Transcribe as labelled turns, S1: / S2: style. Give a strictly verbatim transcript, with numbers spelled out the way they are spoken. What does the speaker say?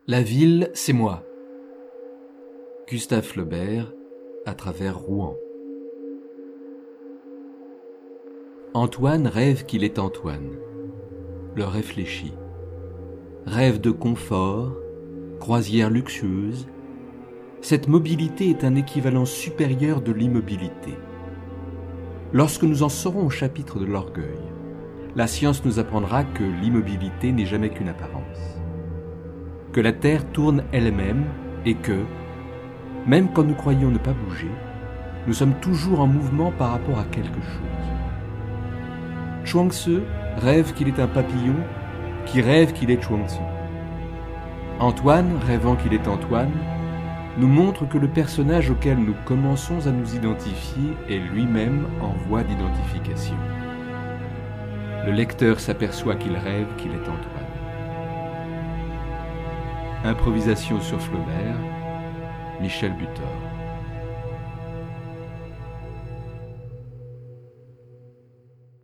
S1: La ville, c'est moi. Gustave Flaubert, à travers Rouen. Antoine rêve qu'il est Antoine, le réfléchit. Rêve de confort, croisière luxueuse. Cette mobilité est un équivalent supérieur de l'immobilité. Lorsque nous en serons au chapitre de l'orgueil, la science nous apprendra que l'immobilité n'est jamais qu'une apparence, que la Terre tourne elle-même et que, même quand nous croyons ne pas bouger, nous sommes toujours en mouvement par rapport à quelque chose. Chuang-Tzu rêve qu'il est un papillon qui rêve qu'il est Chuang-Tzu. Antoine, rêvant qu'il est Antoine, nous montre que le personnage auquel nous commençons à nous identifier est lui-même en voie d'identification. Le lecteur s'aperçoit qu'il rêve qu'il est Antoine. Improvisation sur Flaubert, Michel Butor.